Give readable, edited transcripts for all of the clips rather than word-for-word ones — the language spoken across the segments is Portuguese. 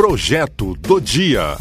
Projeto do Dia.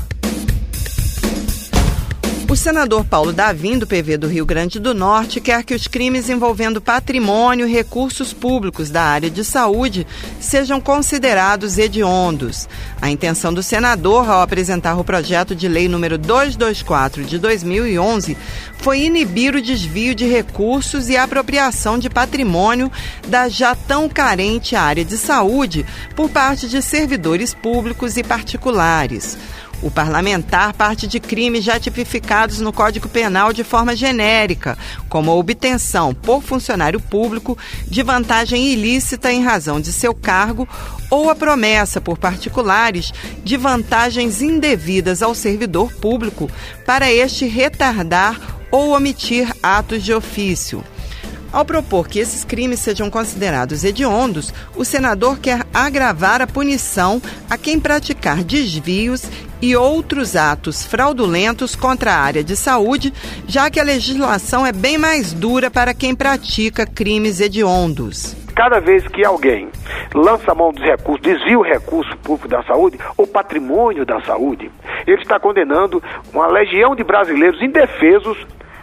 O senador Paulo Davim, do PV do Rio Grande do Norte, quer que os crimes envolvendo patrimônio e recursos públicos da área de saúde sejam considerados hediondos. A intenção do senador, ao apresentar o projeto de lei número 224 de 2011, foi inibir o desvio de recursos e a apropriação de patrimônio da já tão carente área de saúde por parte de servidores públicos e particulares. O parlamentar parte de crimes já tipificados no Código Penal de forma genérica, como a obtenção por funcionário público de vantagem ilícita em razão de seu cargo ou a promessa por particulares de vantagens indevidas ao servidor público para este retardar ou omitir atos de ofício. Ao propor que esses crimes sejam considerados hediondos, o senador quer agravar a punição a quem praticar desvios e outros atos fraudulentos contra a área de saúde, já que a legislação é bem mais dura para quem pratica crimes hediondos. Cada vez que alguém lança a mão dos recursos, desvia o recurso público da saúde, ou patrimônio da saúde, ele está condenando uma legião de brasileiros indefesos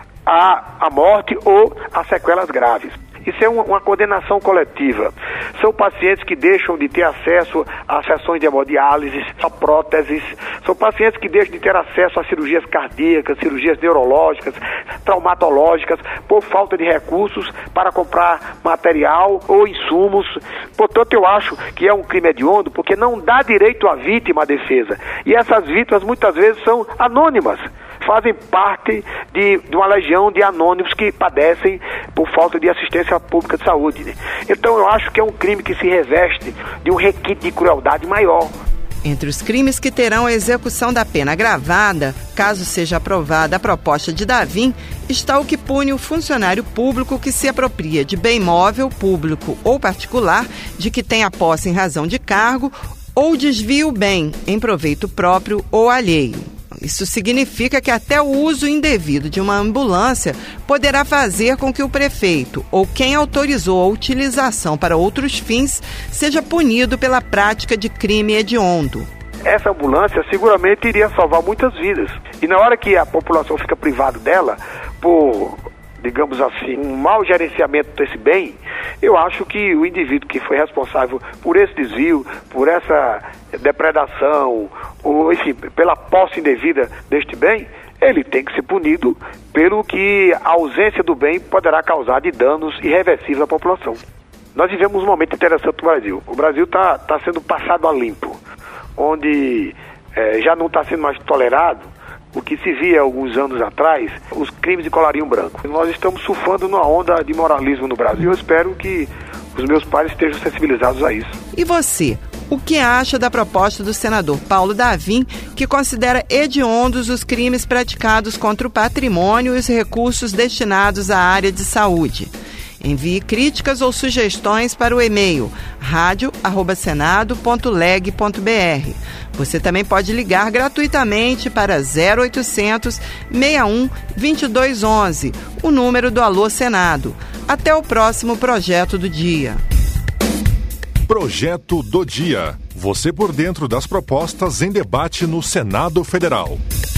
à morte ou a sequelas graves. Isso é uma condenação coletiva. São pacientes que deixam de ter acesso a sessões de hemodiálise, a próteses. São pacientes que deixam de ter acesso a cirurgias cardíacas, cirurgias neurológicas, traumatológicas, por falta de recursos para comprar material ou insumos. Portanto, eu acho que é um crime hediondo porque não dá direito à vítima à defesa. E essas vítimas muitas vezes são anônimas. Fazem parte de uma legião de anônimos que padecem por falta de assistência pública de saúde, né? Então eu acho que é um crime que se reveste de um requinte de crueldade maior. Entre os crimes que terão a execução da pena agravada, caso seja aprovada a proposta de Davim, está o que pune o funcionário público que se apropria de bem móvel, público ou particular, de que tenha posse em razão de cargo ou desvia o bem em proveito próprio ou alheio. Isso significa que até o uso indevido de uma ambulância poderá fazer com que o prefeito ou quem autorizou a utilização para outros fins seja punido pela prática de crime hediondo. Essa ambulância seguramente iria salvar muitas vidas. E na hora que a população fica privada dela, por, digamos assim, um mau gerenciamento desse bem, eu acho que o indivíduo que foi responsável por esse desvio, por essa depredação, ou enfim, pela posse indevida deste bem, ele tem que ser punido pelo que a ausência do bem poderá causar de danos irreversíveis à população. Nós vivemos um momento interessante no Brasil. O Brasil está sendo passado a limpo, onde já não está sendo mais tolerado o que se via alguns anos atrás, os crimes de colarinho branco. Nós estamos surfando numa onda de moralismo no Brasil. Eu espero que os meus pares estejam sensibilizados a isso. E você? O que acha da proposta do senador Paulo Davim, que considera hediondos os crimes praticados contra o patrimônio e os recursos destinados à área de saúde? Envie críticas ou sugestões para o e-mail radio@senado.leg.br. Você também pode ligar gratuitamente para 0800 61 2211, o número do Alô Senado. Até o próximo Projeto do Dia. Projeto do Dia. Você por dentro das propostas em debate no Senado Federal.